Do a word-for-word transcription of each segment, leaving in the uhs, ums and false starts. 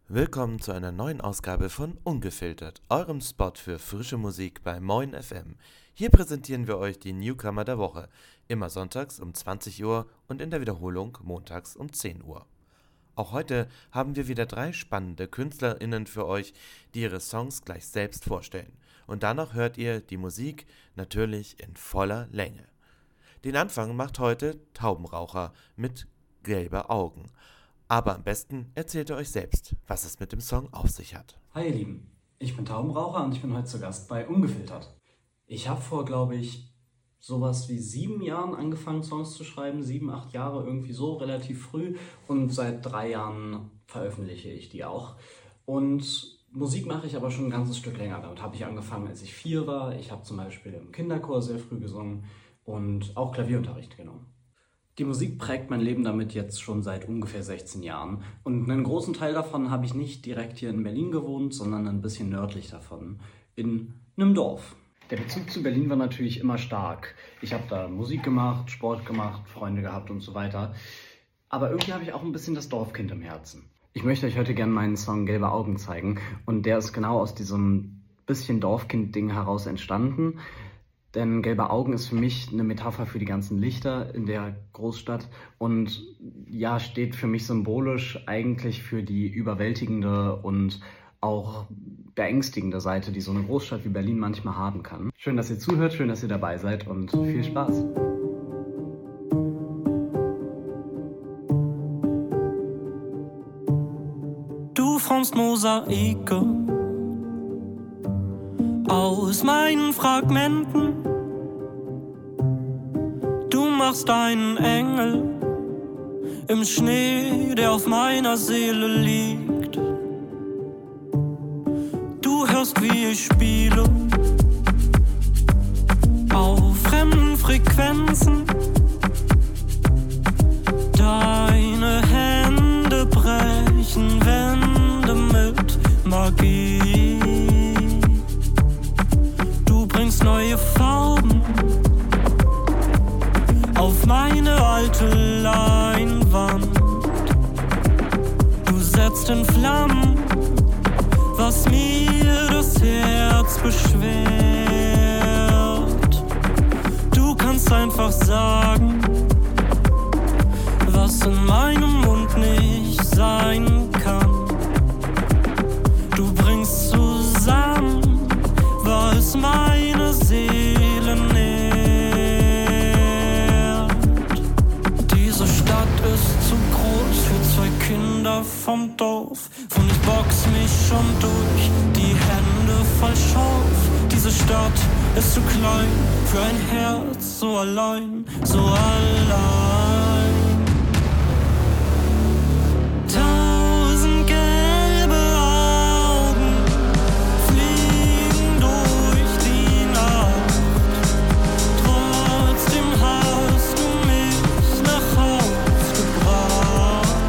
Willkommen zu einer neuen Ausgabe von Ungefiltert, eurem Spot für frische Musik bei Moin F M. Hier präsentieren wir euch die Newcomer der Woche, immer sonntags um zwanzig Uhr und in der Wiederholung montags um zehn Uhr. Auch heute haben wir wieder drei spannende KünstlerInnen für euch, die ihre Songs gleich selbst vorstellen. Und danach hört ihr die Musik natürlich in voller Länge. Den Anfang macht heute Taubenraucher mit Gelbe Augen. Aber am besten erzählt ihr euch selbst, was es mit dem Song auf sich hat. Hi ihr Lieben, ich bin Taubenraucher und ich bin heute zu Gast bei Ungefiltert. Ich habe vor, glaube ich, sowas wie sieben Jahren angefangen, Songs zu schreiben, sieben, acht Jahre, irgendwie so, relativ früh. Und seit drei Jahren veröffentliche ich die auch. Und Musik mache ich aber schon ein ganzes Stück länger. Damit habe ich angefangen, als ich vier war. Ich habe zum Beispiel im Kinderchor sehr früh gesungen und auch Klavierunterricht genommen. Die Musik prägt mein Leben damit jetzt schon seit ungefähr sechzehn Jahren. Und einen großen Teil davon habe ich nicht direkt hier in Berlin gewohnt, sondern ein bisschen nördlich davon, in einem Dorf. Der Bezug zu Berlin war natürlich immer stark. Ich habe da Musik gemacht, Sport gemacht, Freunde gehabt und so weiter. Aber irgendwie habe ich auch ein bisschen das Dorfkind im Herzen. Ich möchte euch heute gerne meinen Song Gelbe Augen zeigen. Und der ist genau aus diesem bisschen Dorfkind-Ding heraus entstanden. Denn Gelbe Augen ist für mich eine Metapher für die ganzen Lichter in der Großstadt und ja, steht für mich symbolisch eigentlich für die überwältigende und auch beängstigende Seite, die so eine Großstadt wie Berlin manchmal haben kann. Schön, dass ihr zuhört, schön, dass ihr dabei seid und viel Spaß. Du formst Mosaike aus meinen Fragmenten. Du machst einen Engel im Schnee, der auf meiner Seele liegt. Du hörst, wie ich spiele auf fremden Frequenzen. Deine Hände brechen Wände mit Magie. Neue Farben auf meine alte Leinwand. Du setzt in Flammen, was mir das Herz beschwert. Du kannst einfach sagen, was in meinem Mund nicht sein kann. Du bringst zusammen, was meine Seele nährt. Diese Stadt ist zu groß für zwei Kinder vom Dorf. Und ich box mich schon durch, die Hände voll Schauf. Diese Stadt ist zu klein für ein Herz, so allein, so allein. Tausend gelbe Augen fliegen durch die Nacht. Trotzdem hast du mich nach Haus gebracht.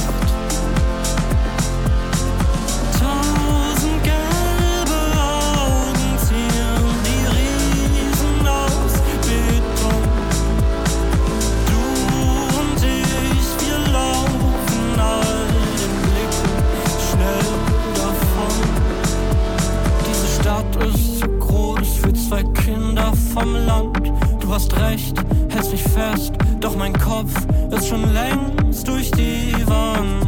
Tausend gelbe Augen ziehen die Riesen aus Beton. Du und ich, wir laufen all den Blicken schnell davon. Diese Stadt ist zu groß für zwei Kinder vom Land. Du hast recht, hältst mich fest, doch mein Kopf ist schon längst durch die Wand.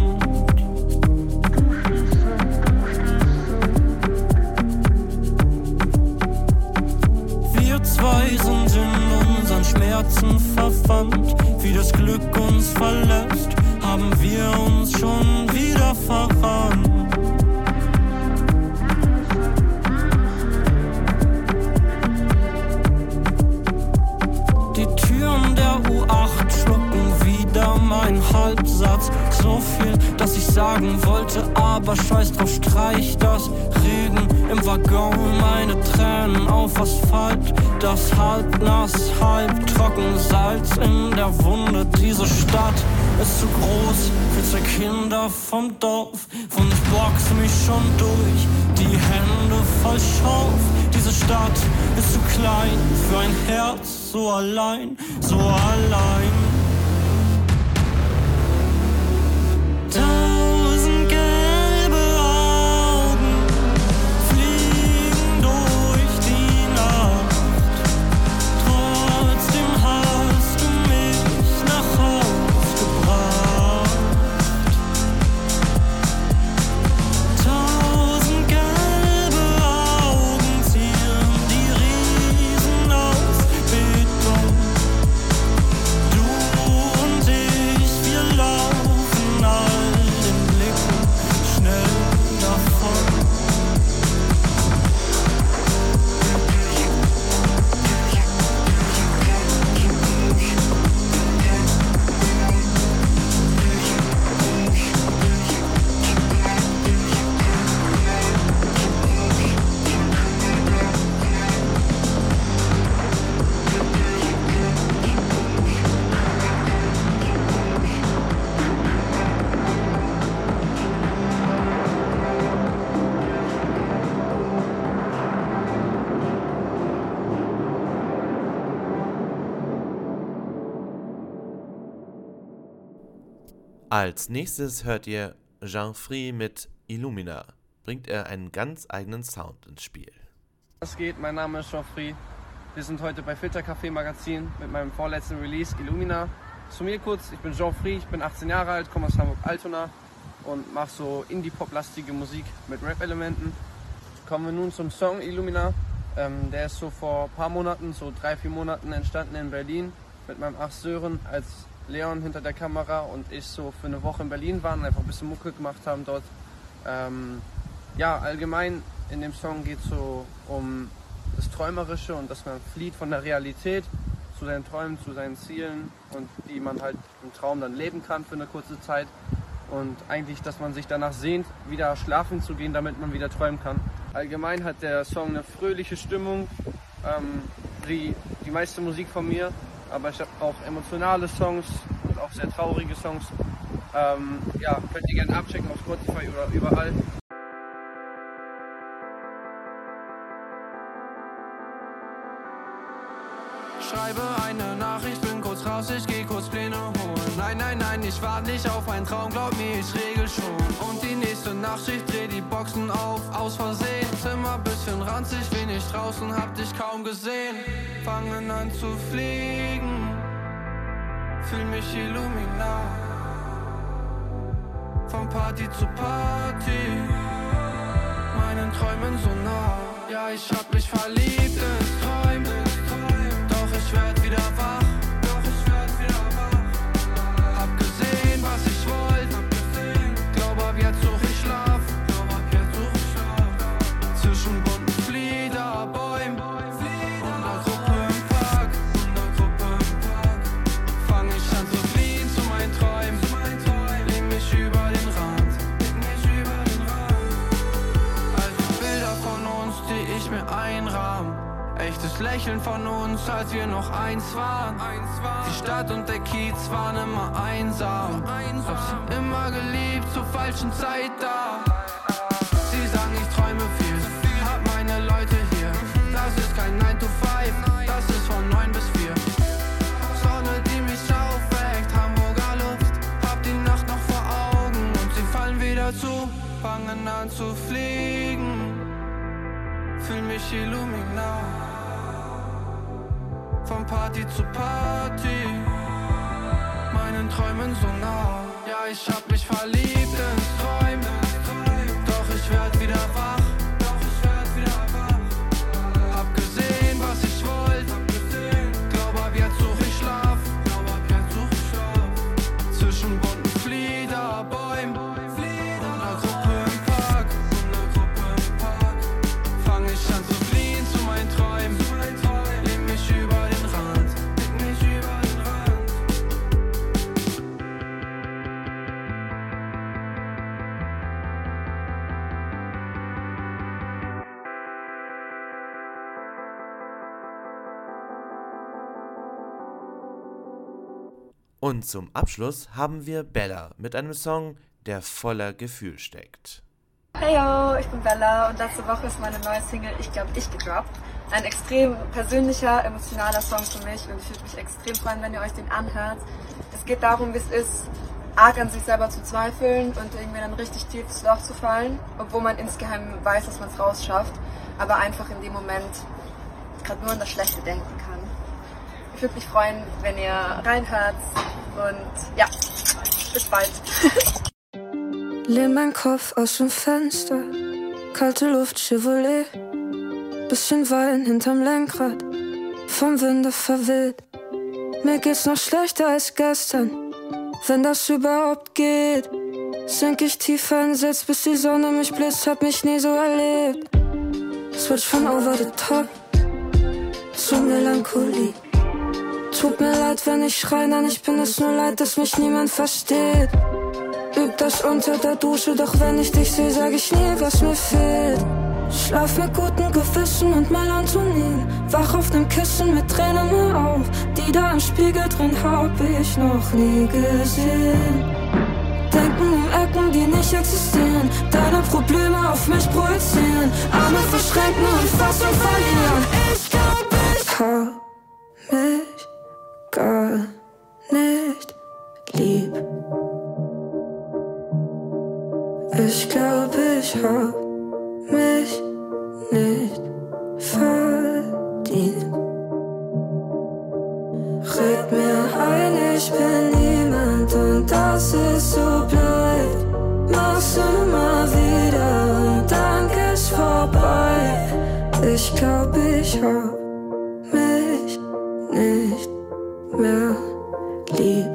Wir zwei sind in unseren Schmerzen verwandt. Wie das Glück uns verlässt, haben wir uns schon wieder verrannt. Die Türen der U acht schlucken wieder meinen Halbsatz. So viel, dass ich sagen wollte, aber scheiß drauf, streich das. Regen im Waggon, meine Tränen auf Asphalt. Das halb nass, halb trocken, Salz in der Wunde. Diese Stadt ist zu groß für zwei Kinder vom Dorf. Und ich box mich schon durch, die Hände voll Schauf. Diese Stadt ist zu klein für ein Herz, so allein, so allein. Tausend gelbe Als nächstes hört ihr Jean Free mit Illumina. Bringt er einen ganz eigenen Sound ins Spiel. Was geht? Mein Name ist Jean Free. Wir sind heute bei Filtercafé Magazin mit meinem vorletzten Release Illumina. Zu mir kurz, ich bin Jean Free, ich bin achtzehn Jahre alt, komme aus Hamburg-Altona und mache so Indie-Pop-lastige Musik mit Rap-Elementen. Kommen wir nun zum Song Illumina. Ähm, der ist so vor ein paar Monaten, so drei, vier Monaten entstanden in Berlin mit meinem Ach Sören, als Leon hinter der Kamera und ich so für eine Woche in Berlin waren und einfach ein bisschen Mucke gemacht haben dort. Ähm, ja, allgemein in dem Song geht es so um das Träumerische und dass man flieht von der Realität zu seinen Träumen, zu seinen Zielen und die man halt im Traum dann leben kann für eine kurze Zeit. Und eigentlich, dass man sich danach sehnt, wieder schlafen zu gehen, damit man wieder träumen kann. Allgemein hat der Song eine fröhliche Stimmung, ähm, wie die meiste Musik von mir, aber ich habe auch emotionale Songs und auch sehr traurige Songs. Ähm, ja, könnt ihr gerne abchecken auf Spotify oder überall. Schreibe eine Nachricht, bin kurz raus, ich geh kurz Pläne holen. Nein, nein, nein, ich warte nicht auf einen Traum, glaub mir, ich regel schon. Und die nächste Nacht, ich dreh die Boxen auf, aus Versehen. Zimmer bisschen ranzig, wenig draußen, hab dich kaum gesehen. Fangen an zu fliegen, fühl mich Illumina. Von Party zu Party, meinen Träumen so nah. Ja, ich hab mich verliebt ins Träumen. Ich werd wieder wach, doch ich werd wieder wach. Hab gesehen, was ich wollte, glaub ab jetzt such ich Schlaf, glaub ab jetzt such ich Schlaf. Zwischen bunten Fliederbäumen und der Gruppe im Park, und der Gruppe im Park. Fang ich an zu fliehen zu meinen Träumen, leg mich über den Rand, leg mich über den Rand. Also Bilder von uns, die ich mir einrahm. Echtes Lächeln von uns, als wir noch eins waren. Die Stadt und der Kiez waren immer einsam. Hab sie immer geliebt, zur falschen Zeit da. Sie sagen, ich träume viel, hab meine Leute hier. Das ist kein nine to five, das ist von neun bis vier. Sonne, die mich aufweckt, Hamburger Luft. Hab die Nacht noch vor Augen und sie fallen wieder zu. Fangen an zu fliegen, fühl mich Illumina. Von Party zu Party, meinen Träumen so nah. Ja, ich hab mich verliebt ins Träumen, doch ich werd wieder wach, doch ich werd wieder wach. Hab gesehen, was ich wollte, glaub ab jetzt such ich Schlaf, glaub ab jetzt such ich Schlaf. Zwischen bunten Fliederbäumen und der Gruppe im Park, und der Gruppe im Park. Fang ich an zu fliehen zu meinen Träumen, leg mich über den Rand, leg mich über den Rand. Und zum Abschluss haben wir Bella mit einem Song, der voller Gefühl steckt. Hey yo, ich bin Bella und letzte Woche ist meine neue Single Ich glaub ich gedroppt. Ein extrem persönlicher, emotionaler Song für mich und ich würde mich extrem freuen, wenn ihr euch den anhört. Es geht darum, wie es ist, arg an sich selber zu zweifeln und irgendwie in ein richtig tiefes Loch zu fallen, obwohl man insgeheim weiß, dass man es rausschafft, aber einfach in dem Moment gerade nur an das Schlechte denken kann. Ich würde mich freuen, wenn ihr reinhört und ja, bis bald. Lehn mein Kopf aus dem Fenster, kalte Luft, Chevrolet, bisschen Wein hinterm Lenkrad, vom Winde verweht. Mir geht's noch schlechter als gestern, wenn das überhaupt geht. Sink ich tiefer in den Sitz, bis die Sonne mich bläst, hab mich nie so erlebt. Switch von over the top zu Melancholie. Tut mir leid, wenn ich schrei, nein, ich bin es nur leid, dass mich niemand versteht. Üb das unter der Dusche, doch wenn ich dich sehe, sag ich nie, was mir fehlt. Schlaf mit gutem Gewissen und Melatonin. Wach auf dem Kissen mit Tränen im Augen. Die da im Spiegel drin hab ich noch nie gesehen. Denken um Ecken, die nicht existieren. Deine Probleme auf mich projizieren. Arme verschränken und Fassung verlieren. Ich glaub, ich hab mich gar nicht lieb. Ich glaub, ich hab mich nicht verdient. Red mir ein, ich bin niemand und das ist so blöd. Mach's immer wieder und dann geht's vorbei. Ich glaub, ich hab mich nicht mehr lieb.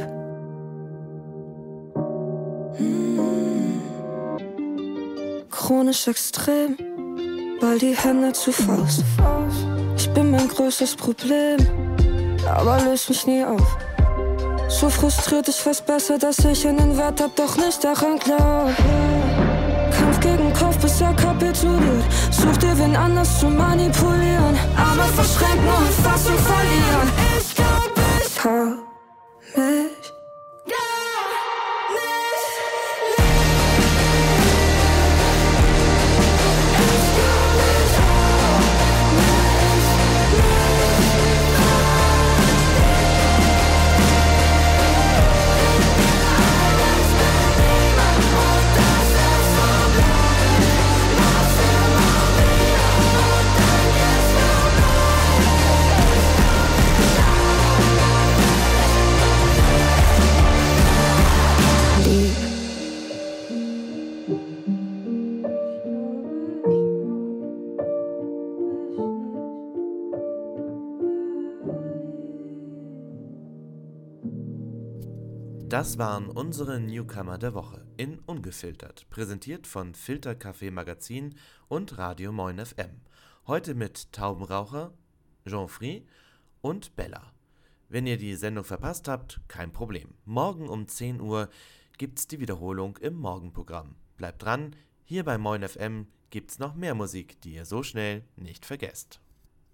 Hm. Chronisch extrem, ball die Hände zu Faust. Ich bin mein größtes Problem, aber löst mich nie auf. So frustriert, ich weiß besser, dass ich einen Wert hab, doch nicht daran glaub. Kampf gegen Kopf, bis er kapituliert. Such dir wen anders zu manipulieren. Arme verschränken und Fassung verlieren. Ich glaub, ich hab mich Das waren unsere Newcomer der Woche in Ungefiltert, präsentiert von Filter Café Magazin und Radio Moin F M. Heute mit Taubenraucher, Jean-Fri und Bella. Wenn ihr die Sendung verpasst habt, kein Problem. Morgen um zehn Uhr gibt's die Wiederholung im Morgenprogramm. Bleibt dran, hier bei Moin F M gibt's noch mehr Musik, die ihr so schnell nicht vergesst.